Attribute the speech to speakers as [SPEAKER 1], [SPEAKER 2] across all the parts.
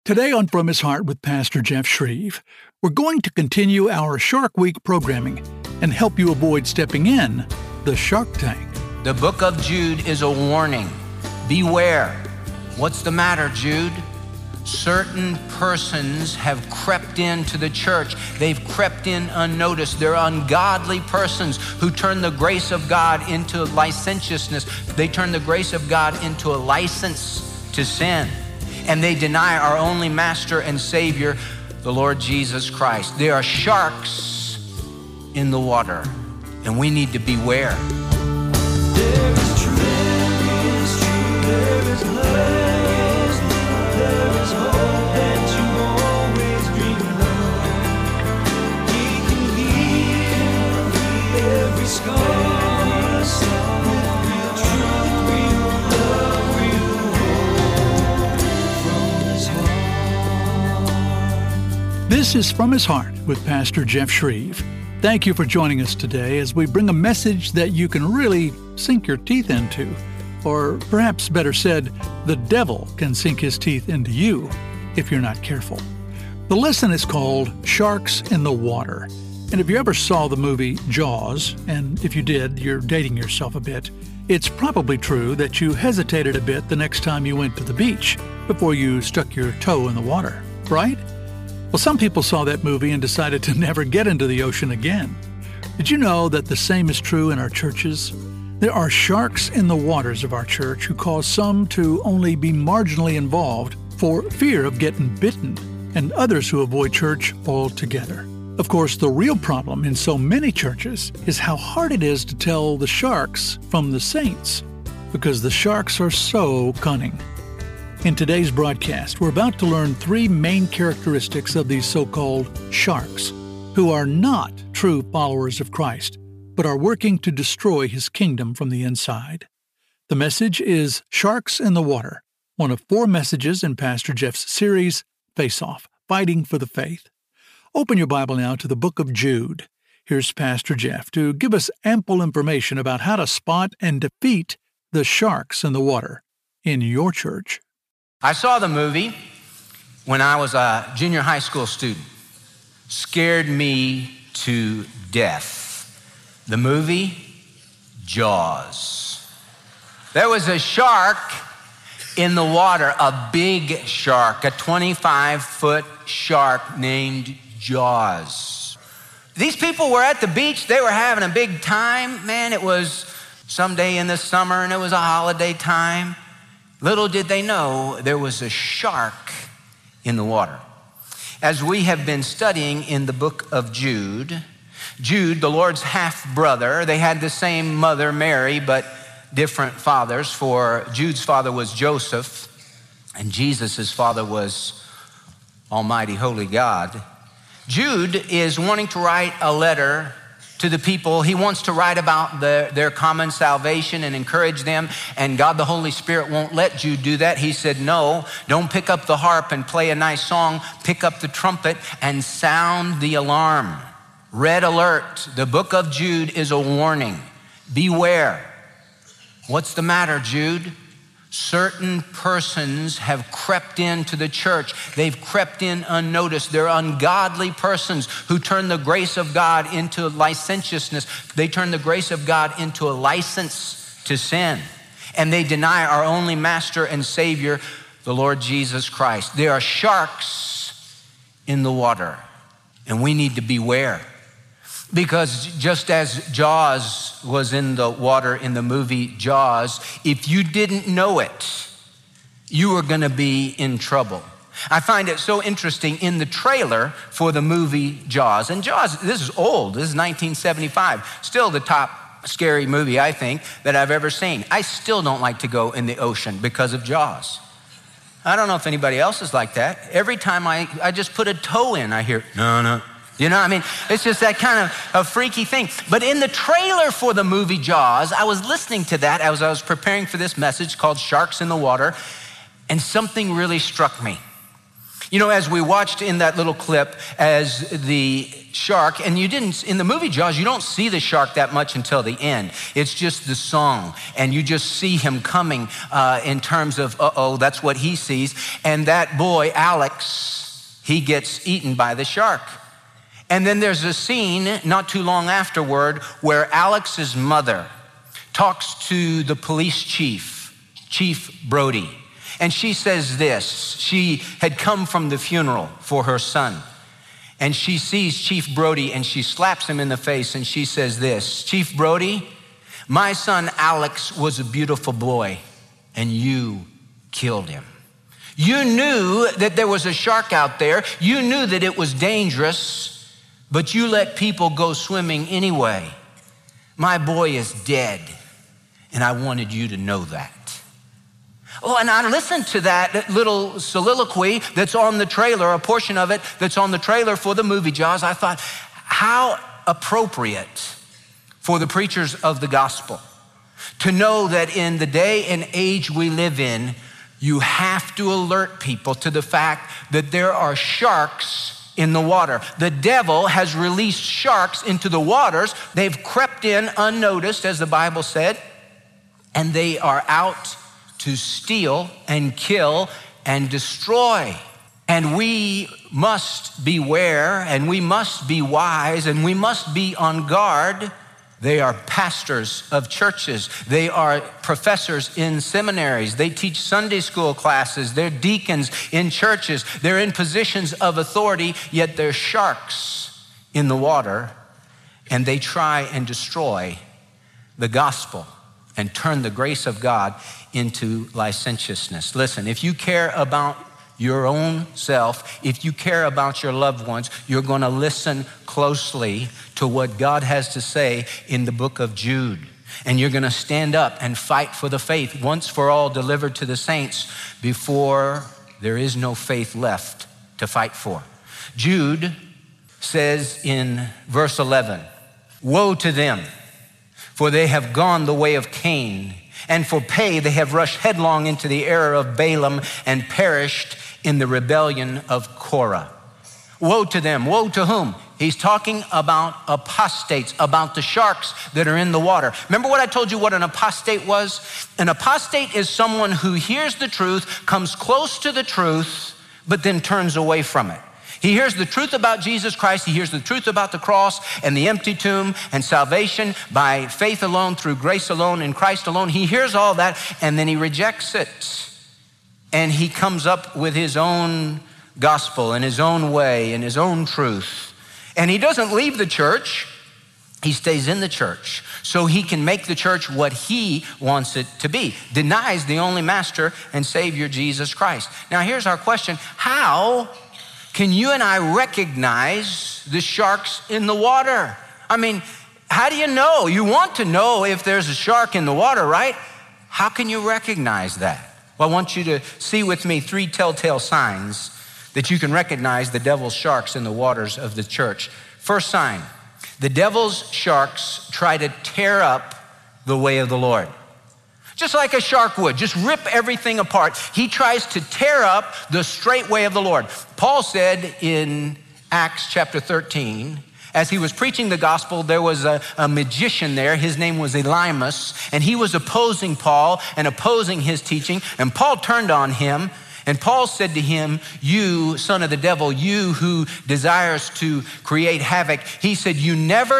[SPEAKER 1] Today on From His Heart with Pastor Jeff Shreve, we're going to continue our Shark Week programming and help you avoid stepping in the shark tank.
[SPEAKER 2] The book of Jude is a warning. Beware. What's the matter, Jude? Certain persons have crept into the church. They've crept in unnoticed. They're ungodly persons who turn the grace of God into licentiousness. They turn the grace of God into a license to sin. And they deny our only Master and Savior, the Lord Jesus Christ. There are sharks in the water, and we need to beware.
[SPEAKER 3] There is truth, there is truth, there is love, there is hope that you always dreamed of. He can heal every scar, with real truth, real love, real hope from His heart.
[SPEAKER 1] This is From His Heart with Pastor Jeff Shreve. Thank you for joining us today as we bring a message that you can really sink your teeth into. Or perhaps better said, the devil can sink his teeth into you if you're not careful. The lesson is called Sharks in the Water. And if you ever saw the movie Jaws, and if you did, you're dating yourself a bit, it's probably true that you hesitated a bit the next time you went to the beach before you stuck your toe in the water, right? Well, some people saw that movie and decided to never get into the ocean again. Did you know that the same is true in our churches? There are sharks in the waters of our church who cause some to only be marginally involved for fear of getting bitten, and others who avoid church altogether. Of course, the real problem in so many churches is how hard it is to tell the sharks from the saints, because the sharks are so cunning. In today's broadcast, we're about to learn three main characteristics of these so-called sharks, who are not true followers of Christ, but are working to destroy His kingdom from the inside. The message is Sharks in the Water, one of 4 messages in Pastor Jeff's series, Face Off, Fighting for the Faith. Open your Bible now to the book of Jude. Here's Pastor Jeff to give us ample information about how to spot and defeat the sharks in the water in your church.
[SPEAKER 2] I saw the movie when I was a junior high school student. Scared me to death. The movie Jaws. There was a shark in the water, a big shark, a 25-foot shark named Jaws. These people were at the beach. They were having a big time. Man, it was someday in the summer and it was a holiday time. Little did they know there was a shark in the water. As we have been studying in the book of Jude, the Lord's half-brother, they had the same mother, Mary, but different fathers. For Jude's father was Joseph, and Jesus' father was Almighty Holy God. Jude is wanting to write a letter to the people. He wants to write about their common salvation and encourage them, and God the Holy Spirit won't let Jude do that. He said, no, don't pick up the harp and play a nice song. Pick up the trumpet and sound the alarm. Red alert. The book of Jude is a warning. Beware. What's the matter, Jude? Certain persons have crept into the church. They've crept in unnoticed. They're ungodly persons who turn the grace of God into licentiousness. They turn the grace of God into a license to sin. And they deny our only Master and Savior, the Lord Jesus Christ. There are sharks in the water, and we need to beware. Because just as Jaws was in the water in the movie Jaws, if you didn't know it, you were going to be in trouble. I find it so interesting in the trailer for the movie Jaws. And Jaws, this is old. This is 1975. Still the top scary movie, I think, that I've ever seen. I still don't like to go in the ocean because of Jaws. I don't know if anybody else is like that. Every time I just put a toe in, I hear, no. You know, I mean, it's just that kind of a freaky thing. But in the trailer for the movie Jaws, I was listening to that as I was preparing for this message called Sharks in the Water, and something really struck me. You know, as we watched in that little clip, as the shark, and you didn't, in the movie Jaws, you don't see the shark that much until the end. It's just the song, and you just see him coming in terms of, that's what he sees. And that boy, Alex, he gets eaten by the shark. And then there's a scene not too long afterward where Alex's mother talks to the police chief, Chief Brody. And she says this. She had come from the funeral for her son. And she sees Chief Brody and she slaps him in the face and she says this, Chief Brody, my son Alex was a beautiful boy and you killed him. You knew that there was a shark out there. You knew that it was dangerous, but you let people go swimming anyway. My boy is dead, and I wanted you to know that. Oh, and I listened to that little soliloquy that's on the trailer, a portion of it that's on the trailer for the movie Jaws. I thought, how appropriate for the preachers of the gospel to know that in the day and age we live in, you have to alert people to the fact that there are sharks in the water. The devil has released sharks into the waters. They've crept in unnoticed, as the Bible said, and they are out to steal and kill and destroy. And we must beware, and we must be wise, and we must be on guard. They are pastors of churches. They are professors in seminaries. They teach Sunday school classes. They're deacons in churches. They're in positions of authority, yet they're sharks in the water, and they try and destroy the gospel and turn the grace of God into licentiousness. Listen, if you care about your own self, if you care about your loved ones, you're going to listen closely to what God has to say in the book of Jude. And you're going to stand up and fight for the faith once for all delivered to the saints before there is no faith left to fight for. Jude says in verse 11, woe to them, for they have gone the way of Cain, and for pay they have rushed headlong into the error of Balaam and perished in the rebellion of Korah. Woe to them. Woe to whom? He's talking about apostates, about the sharks that are in the water. Remember what I told you what an apostate was? An apostate is someone who hears the truth, comes close to the truth, but then turns away from it. He hears the truth about Jesus Christ. He hears the truth about the cross and the empty tomb and salvation by faith alone, through grace alone, in Christ alone. He hears all that, and then he rejects it. And he comes up with his own gospel and his own way and his own truth. And he doesn't leave the church. He stays in the church so he can make the church what he wants it to be. Denies the only master and savior, Jesus Christ. Now here's our question. How can you and I recognize the sharks in the water? I mean, how do you know? You want to know if there's a shark in the water, right? How can you recognize that? Well, I want you to see with me 3 telltale signs that you can recognize the devil's sharks in the waters of the church. First sign, the devil's sharks try to tear up the way of the Lord. Just like a shark would, just rip everything apart. He tries to tear up the straight way of the Lord. Paul said in Acts chapter 13, as he was preaching the gospel, there was a magician there. His name was Elymas, and he was opposing Paul and opposing his teaching. And Paul turned on him, and Paul said to him, you son of the devil, you who desires to create havoc, he said, you never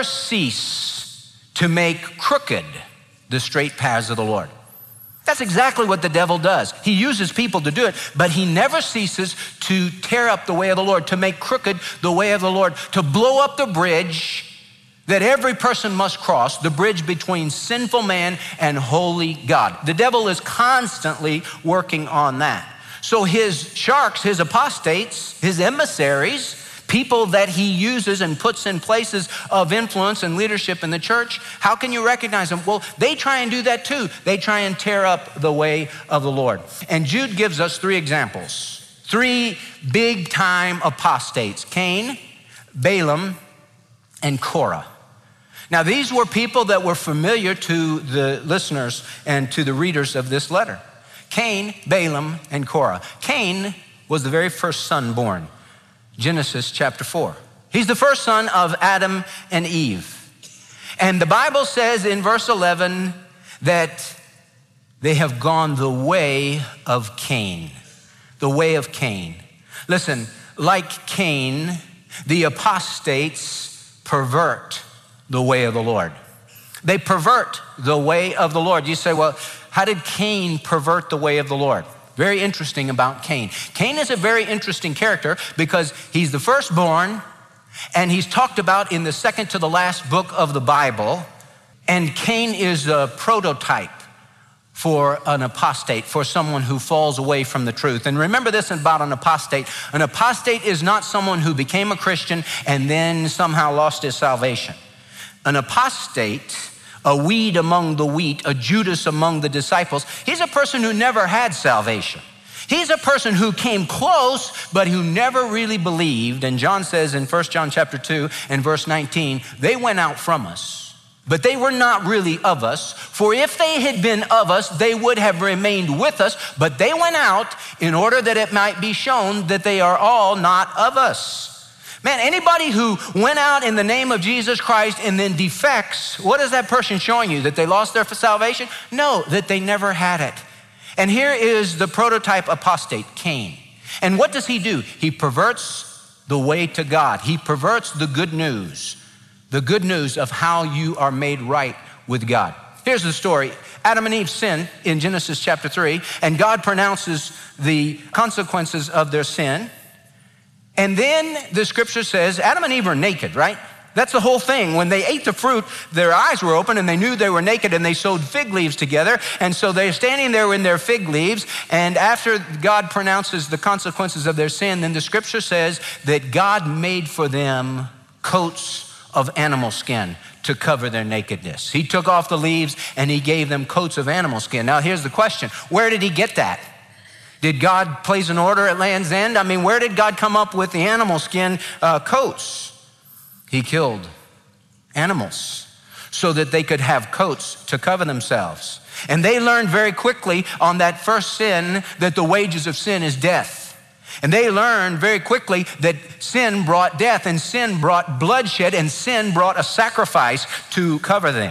[SPEAKER 2] cease to make crooked the straight paths of the Lord. That's exactly what the devil does. He uses people to do it, but he never ceases to tear up the way of the Lord, to make crooked the way of the Lord, to blow up the bridge that every person must cross, the bridge between sinful man and holy God. The devil is constantly working on that. So his sharks, his apostates, his emissaries, people that he uses and puts in places of influence and leadership in the church, how can you recognize them? Well, they try and do that too. They try and tear up the way of the Lord. And Jude gives us 3 examples, 3 big time apostates: Cain, Balaam, and Korah. Now, these were people that were familiar to the listeners and to the readers of this letter. Cain, Balaam, and Korah. Cain was the very first son born. Genesis chapter 4. He's the first son of Adam and Eve. And the Bible says in verse 11 that they have gone the way of Cain. The way of Cain. Listen, like Cain, the apostates pervert the way of the Lord. They pervert the way of the Lord. You say, well, how did Cain pervert the way of the Lord? Very interesting about Cain. Cain is a very interesting character because he's the firstborn, and he's talked about in the second to the last book of the Bible. And Cain is a prototype for an apostate, for someone who falls away from the truth. And remember this about an apostate. An apostate is not someone who became a Christian and then somehow lost his salvation. An apostate, a weed among the wheat, a Judas among the disciples, he's a person who never had salvation. He's a person who came close, but who never really believed. And John says in 1 John chapter 2 and verse 19, they went out from us, but they were not really of us. For if they had been of us, they would have remained with us. But they went out in order that it might be shown that they are all not of us. Man, anybody who went out in the name of Jesus Christ and then defects, what is that person showing you? That they lost their salvation? No, that they never had it. And here is the prototype apostate, Cain. And what does he do? He perverts the way to God. He perverts the good news of how you are made right with God. Here's the story. Adam and Eve sinned in Genesis chapter 3, and God pronounces the consequences of their sin. And then the scripture says Adam and Eve are naked, right? That's the whole thing. When they ate the fruit, their eyes were open and they knew they were naked, and they sewed fig leaves together. And so they're standing there in their fig leaves. And after God pronounces the consequences of their sin, then the scripture says that God made for them coats of animal skin to cover their nakedness. He took off the leaves and he gave them coats of animal skin. Now here's the question. Where did he get that? Did God place an order at Land's End? I mean, where did God come up with the animal skin coats? He killed animals so that they could have coats to cover themselves. And they learned very quickly on that first sin that the wages of sin is death. And they learned very quickly that sin brought death, and sin brought bloodshed, and sin brought a sacrifice to cover them.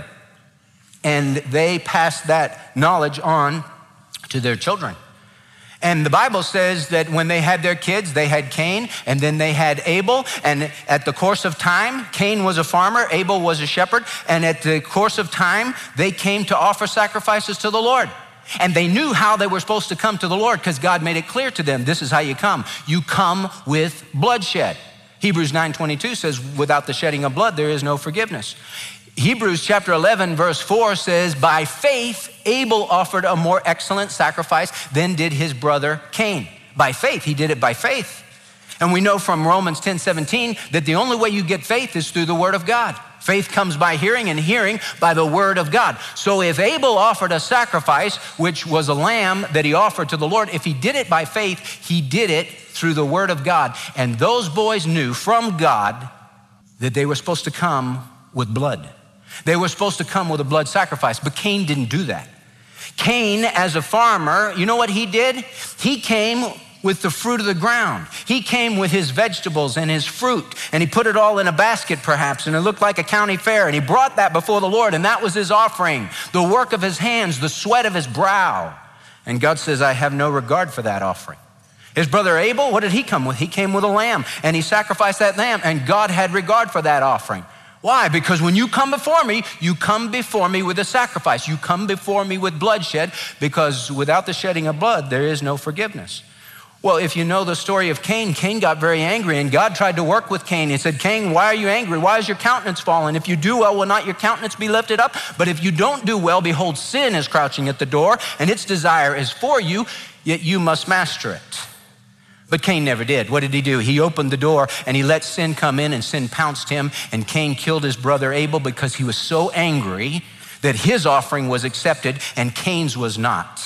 [SPEAKER 2] And they passed that knowledge on to their children. And the Bible says that when they had their kids, they had Cain, and then they had Abel. And at the course of time, Cain was a farmer, Abel was a shepherd. And at the course of time, they came to offer sacrifices to the Lord. And they knew how they were supposed to come to the Lord because God made it clear to them, this is how you come. You come with bloodshed. Hebrews 9:22 says, without the shedding of blood, there is no forgiveness. Hebrews chapter 11 verse 4 says, by faith, Abel offered a more excellent sacrifice than did his brother Cain. By faith, he did it by faith. And we know from Romans 10:17 that the only way you get faith is through the word of God. Faith comes by hearing, and hearing by the word of God. So if Abel offered a sacrifice, which was a lamb that he offered to the Lord, if he did it by faith, he did it through the word of God. And those boys knew from God that they were supposed to come with blood. They were supposed to come with a blood sacrifice, but Cain didn't do that. Cain, as a farmer, you know what he did? He came with the fruit of the ground. He came with his vegetables and his fruit, and he put it all in a basket perhaps, and it looked like a county fair, and he brought that before the Lord, and that was his offering, the work of his hands, the sweat of his brow. And God says, I have no regard for that offering. His brother Abel, what did he come with? He came with a lamb, and he sacrificed that lamb, and God had regard for that offering. Why? Because when you come before me with a sacrifice. You come before me with bloodshed, because without the shedding of blood, there is no forgiveness. Well, if you know the story of Cain, Cain got very angry, and God tried to work with Cain. He said, Cain, why are you angry? Why is your countenance fallen? If you do well, will not your countenance be lifted up? But if you don't do well, behold, sin is crouching at the door, and its desire is for you, yet you must master it. But Cain never did. What did he do? He opened the door and he let sin come in, and sin pounced him, and Cain killed his brother Abel because he was so angry that his offering was accepted and Cain's was not.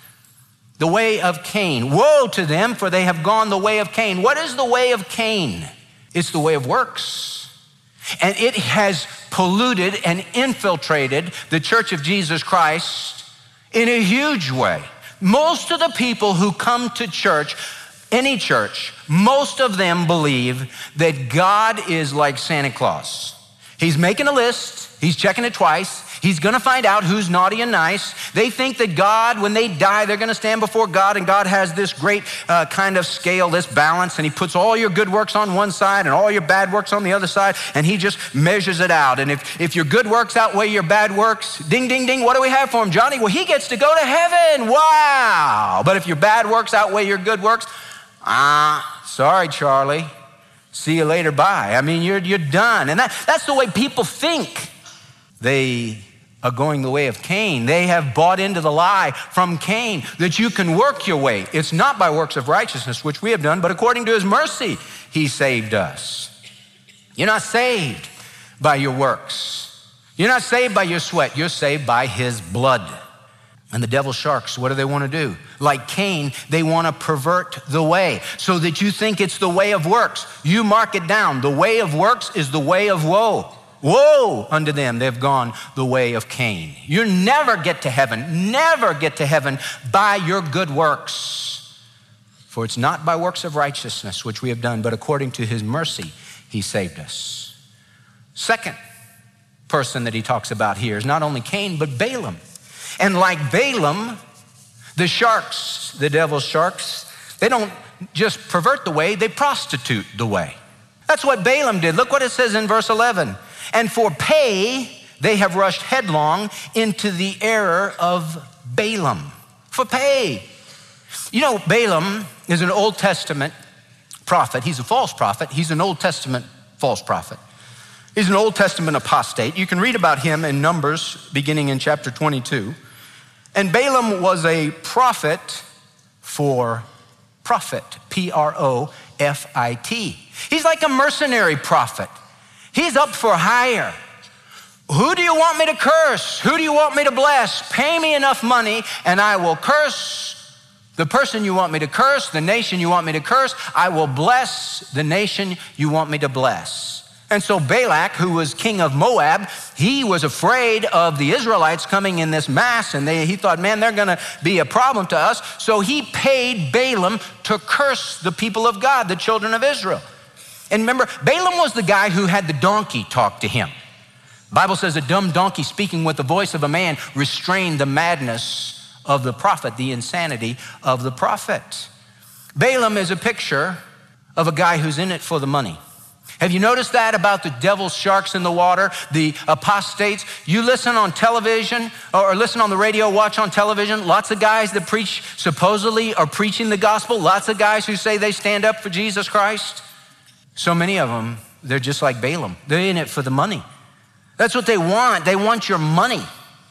[SPEAKER 2] The way of Cain. Woe to them, for they have gone the way of Cain. What is the way of Cain? It's the way of works. And it has polluted and infiltrated the Church of Jesus Christ in a huge way. Most of the people who come to church any church, most of them believe that God is like Santa Claus. He's making a list, he's checking it twice, he's gonna find out who's naughty and nice. They think that God, when they die, they're gonna stand before God, and God has this great kind of scale, this balance, and he puts all your good works on one side and all your bad works on the other side, and he just measures it out. And if your good works outweigh your bad works, ding, ding, ding, what do we have for him, Johnny? Well, he gets to go to heaven, wow. But if your bad works outweigh your good works, sorry, Charlie. See you later, bye. I mean, you're done. And that's the way people think. They are going the way of Cain. They have bought into the lie from Cain that you can work your way. It's not by works of righteousness, which we have done, but according to his mercy, he saved us. You're not saved by your works. You're not saved by your sweat. You're saved by his blood. And the devil sharks, what do they want to do? Like Cain, they want to pervert the way so that you think it's the way of works. You mark it down. The way of works is the way of woe. Woe unto them, they've gone the way of Cain. You never get to heaven by your good works. For it's not by works of righteousness which we have done, but according to his mercy, he saved us. Second person that he talks about here is not only Cain, but Balaam. And like Balaam, the sharks, the devil's sharks, they don't just pervert the way, they prostitute the way. That's what Balaam did. Look what it says in verse 11. And for pay, they have rushed headlong into the error of Balaam. For pay. You know, Balaam is an Old Testament prophet. He's a false prophet. He's an Old Testament false prophet. He's an Old Testament apostate. You can read about him in Numbers, beginning in chapter 22. And Balaam was a prophet for profit, P-R-O-F-I-T. He's like a mercenary prophet. He's up for hire. Who do you want me to curse? Who do you want me to bless? Pay me enough money and I will curse the person you want me to curse, the nation you want me to curse. I will bless the nation you want me to bless. And so Balak, who was king of Moab, he was afraid of the Israelites coming in this mass, and he thought, man, they're gonna be a problem to us. So he paid Balaam to curse the people of God, the children of Israel. And remember, Balaam was the guy who had the donkey talk to him. The Bible says a dumb donkey speaking with the voice of a man restrained the madness of the prophet, the insanity of the prophet. Balaam is a picture of a guy who's in it for the money. Have you noticed that about the devil's sharks in the water, the apostates? You listen on television or listen on the radio, watch on television, lots of guys that preach, supposedly are preaching the gospel, lots of guys who say they stand up for Jesus Christ. So many of them, they're just like Balaam. They're in it for the money. That's what they want. They want your money.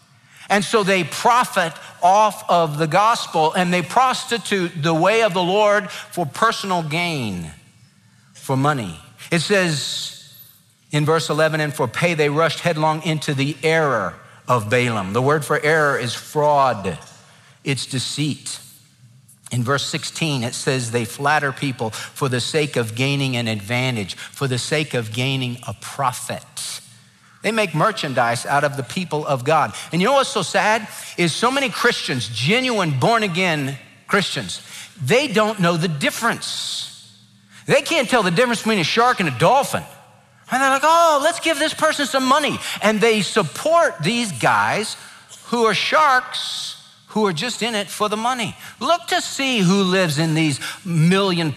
[SPEAKER 2] And so they profit off of the gospel and they prostitute the way of the Lord for personal gain, for money. It says in verse 11, and for pay they rushed headlong into the error of Balaam. The word for error is fraud. It's deceit. In verse 16, it says they flatter people for the sake of gaining an advantage, for the sake of gaining a profit. They make merchandise out of the people of God. And you know what's so sad is so many Christians, genuine born-again Christians, they don't know the difference. They can't tell the difference between a shark and a dolphin. And they're like, oh, let's give this person some money. And they support these guys who are sharks, who are just in it for the money. Look to see who lives in these $1 million+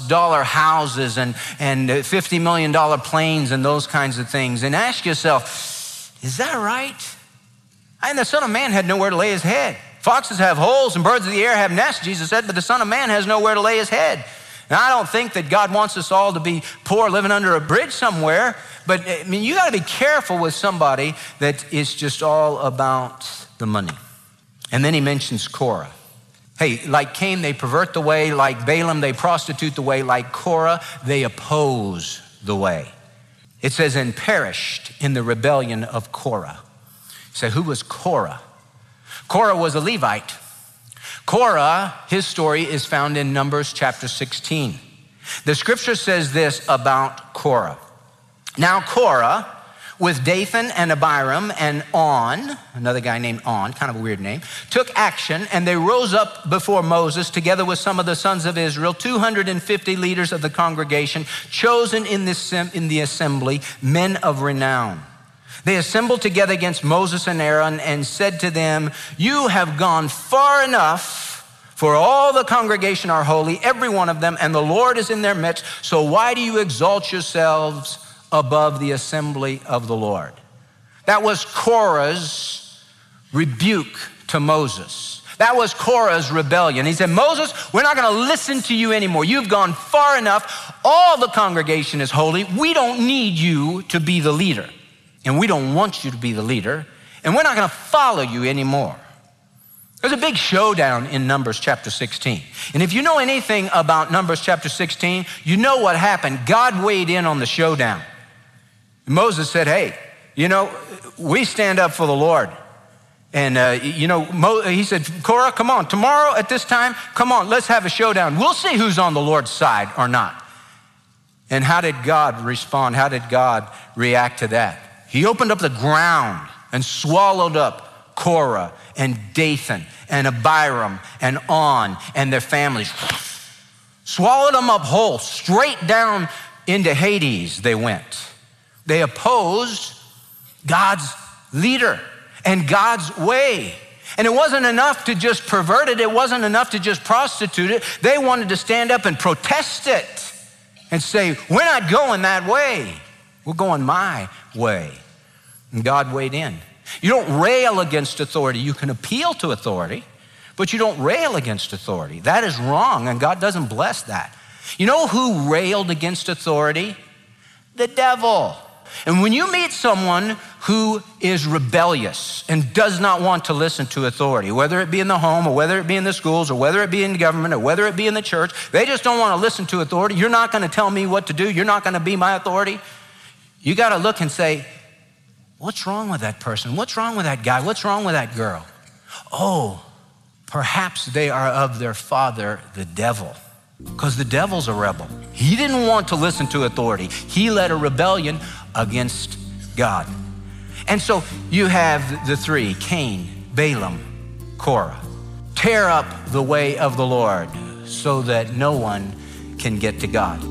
[SPEAKER 2] houses and $50 million planes and those kinds of things. And ask yourself, is that right? And the Son of Man had nowhere to lay his head. Foxes have holes and birds of the air have nests, Jesus said, but the Son of Man has nowhere to lay his head. Now, I don't think that God wants us all to be poor living under a bridge somewhere, but I mean, you gotta be careful with somebody that is just all about the money. And then he mentions Korah. Hey, like Cain, they pervert the way. Like Balaam, they prostitute the way. Like Korah, they oppose the way. It says, and perished in the rebellion of Korah. You say, who was Korah? Korah was a Levite. Korah, his story is found in Numbers chapter 16. The scripture says this about Korah. Now Korah with Dathan and Abiram and On, another guy named On, kind of a weird name, took action, and they rose up before Moses together with some of the sons of Israel, 250 leaders of the congregation, chosen in the assembly, men of renown. They assembled together against Moses and Aaron and said to them, "You have gone far enough, for all the congregation are holy, every one of them, and the Lord is in their midst. So why do you exalt yourselves above the assembly of the Lord?" That was Korah's rebuke to Moses. That was Korah's rebellion. He said, "Moses, we're not going to listen to you anymore. You've gone far enough. All the congregation is holy. We don't need you to be the leader. And we don't want you to be the leader. And we're not going to follow you anymore." There's a big showdown in Numbers chapter 16. And if you know anything about Numbers chapter 16, you know what happened. God weighed in on the showdown. Moses said, "Hey, we stand up for the Lord." And, he said, "Korah, come on, tomorrow at this time, come on, let's have a showdown. We'll see who's on the Lord's side or not." And how did God respond? How did God react to that? He opened up the ground and swallowed up Korah and Dathan and Abiram and On and their families. Swallowed them up whole, straight down into Hades they went. They opposed God's leader and God's way. And it wasn't enough to just pervert it. It wasn't enough to just prostitute it. They wanted to stand up and protest it and say, "We're not going that way. We're going my way." And God weighed in. You don't rail against authority. You can appeal to authority, but you don't rail against authority. That is wrong, and God doesn't bless that. You know who railed against authority? The devil. And when you meet someone who is rebellious and does not want to listen to authority, whether it be in the home or whether it be in the schools or whether it be in government or whether it be in the church, they just don't want to listen to authority. You're not going to tell me what to do. You're not going to be my authority. You got to look and say, what's wrong with that person? What's wrong with that guy? What's wrong with that girl? Oh, perhaps they are of their father, the devil, because the devil's a rebel. He didn't want to listen to authority. He led a rebellion against God. And so you have the three, Cain, Balaam, Korah. Tear up the way of the Lord so that no one can get to God.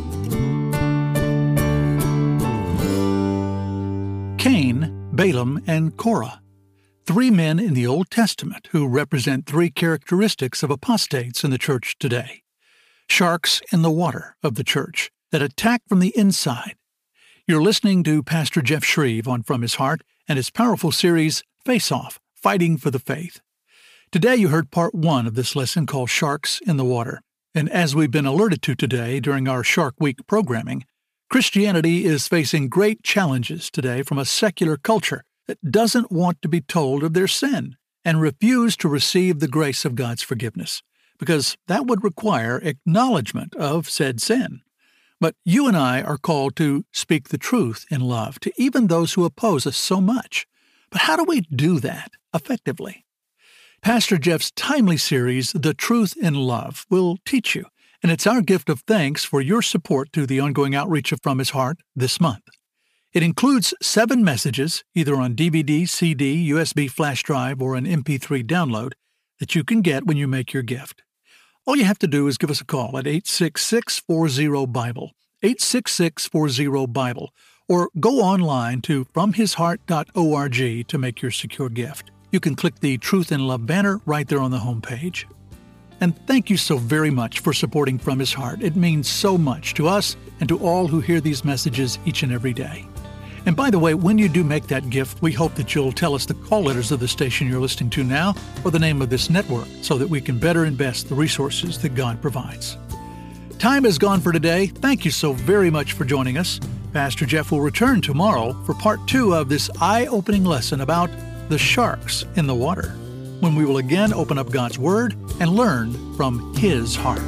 [SPEAKER 1] Cain, Balaam, and Korah, three men in the Old Testament who represent three characteristics of apostates in the church today. Sharks in the water of the church that attack from the inside. You're listening to Pastor Jeff Shreve on From His Heart and his powerful series, Face Off, Fighting for the Faith. Today you heard part one of this lesson called Sharks in the Water. And as we've been alerted to today during our Shark Week programming, Christianity is facing great challenges today from a secular culture that doesn't want to be told of their sin and refuse to receive the grace of God's forgiveness, because that would require acknowledgement of said sin. But you and I are called to speak the truth in love to even those who oppose us so much. But how do we do that effectively? Pastor Jeff's timely series, The Truth in Love, will teach you. And it's our gift of thanks for your support to the ongoing outreach of From His Heart this month. It includes 7 messages, either on DVD, CD, USB flash drive, or an MP3 download, that you can get when you make your gift. All you have to do is give us a call at 866-40-BIBLE, 866-40-BIBLE, or go online to FromHisHeart.org to make your secure gift. You can click the Truth in Love banner right there on the homepage. And thank you so very much for supporting From His Heart. It means so much to us and to all who hear these messages each and every day. And by the way, when you do make that gift, we hope that you'll tell us the call letters of the station you're listening to now or the name of this network so that we can better invest the resources that God provides. Time is gone for today. Thank you so very much for joining us. Pastor Jeff will return tomorrow for part 2 of this eye-opening lesson about the sharks in the water, when we will again open up God's Word and learn from His heart.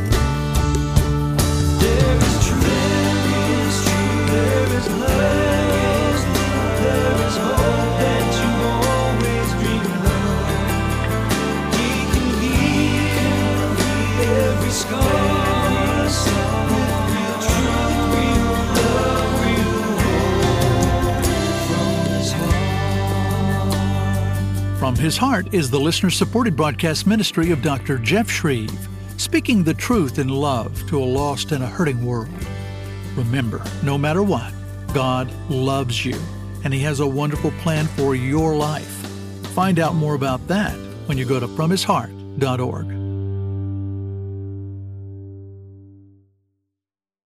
[SPEAKER 3] There is truth, there is love, there is hope that you always dreamed of. He can heal every scar. With real truth, real love, real hope.
[SPEAKER 1] His Heart is the listener-supported broadcast ministry of Dr. Jeff Shreve, speaking the truth in love to a lost and a hurting world. Remember, no matter what, God loves you, and He has a wonderful plan for your life. Find out more about that when you go to FromHisHeart.org.